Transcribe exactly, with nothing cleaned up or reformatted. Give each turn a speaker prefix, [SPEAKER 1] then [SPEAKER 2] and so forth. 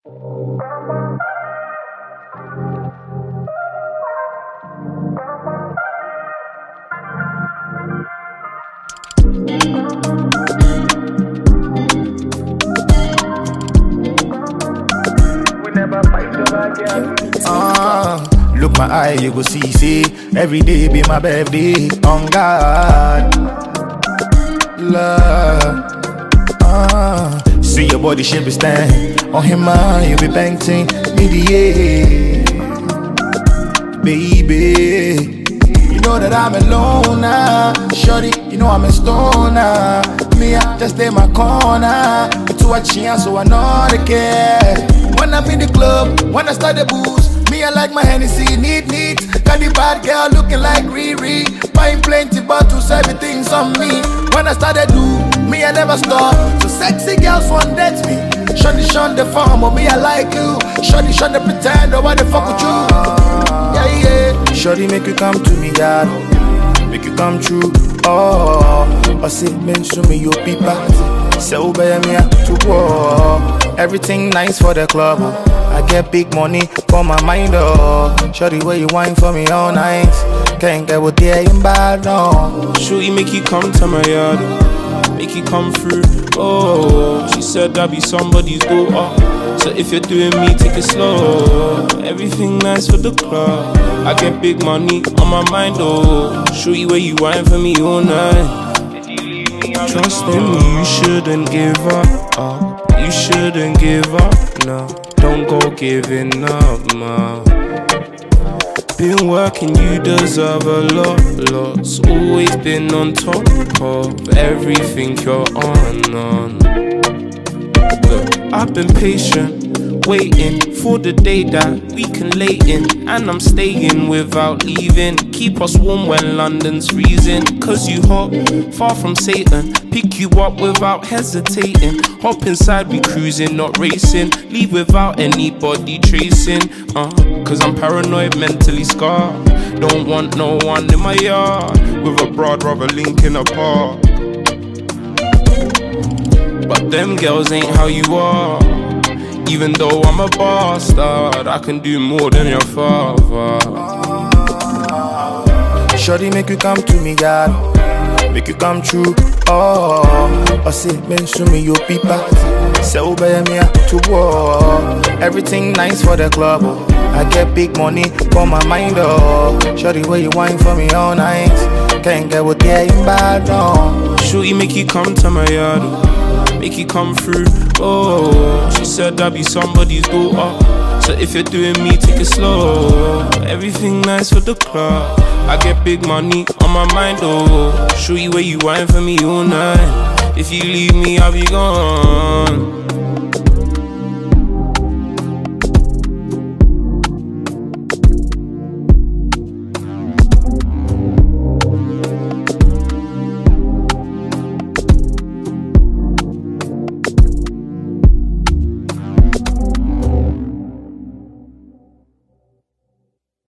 [SPEAKER 1] Uh, look my eye, you go see, see. Every day be my birthday. On God, love. Uh, see your body shape is stand. On him, man, you be painting me the air. Baby, you know that I'm alone now. Shorty, you know I'm a stoner. Me, I just stay in my corner. But to a chance, so I know they care. When I'm in the club, when I start the booze, me I like my Hennessy, neat, neat. Got the bad girl looking like Riri. Buying plenty bottles, everything's on me. When I started do, me I never stop. So sexy girls want date me. Shorty shun the farm, but me I like you. Shorty shun the pretend, or what the fuck with you? Yeah, yeah. Shorty make you come to me, God. Make you come true. Oh, I say, men show me your people. So bear me to war. Everything nice for the club. I get big money for my mind. Oh, shorty, where you wine for me all night? Can't get what they in bad, no.
[SPEAKER 2] Shorty make you come to my yard, make you come through. Oh, she said I'll be somebody's daughter. So if you're doing me, take it slow. Everything nice for the club. I get big money on my mind. Oh, shorty, where you wine for me all night? Trust in me, you shouldn't give up. Oh, you shouldn't give up, no. Don't go giving up, man. Been working, you deserve a lot, lots. Always been on top of everything you're on, on. Look, I've been patient, waiting for the day that we can lay in. And I'm staying without leaving. Keep us warm when London's freezing. Cause you hot, far from Satan. Pick you up without hesitating. Hop inside, we cruising, not racing. Leave without anybody tracing. Uh, cause I'm paranoid, mentally scarred. Don't want no one in my yard. With a broad rubber linking apart. But them girls ain't how you are. Even though I'm a bastard, I can do more than your father.
[SPEAKER 1] Shorty make you come to me, God. Make you come true. Oh, I say, men show me your people. So bear me to war. Everything nice for the club. I get big money for my mind. Oh, shorty, where you wine for me all night? Can't get what they in bad, no.
[SPEAKER 2] Shorty make you come to my yard, make you come through. Oh, she said I'll be somebody's daughter. So if you're doing me, take it slow. Everything nice for the club. I get big money on my mind. Oh, show you where you wine for me all night. If you leave me, I'll be gone.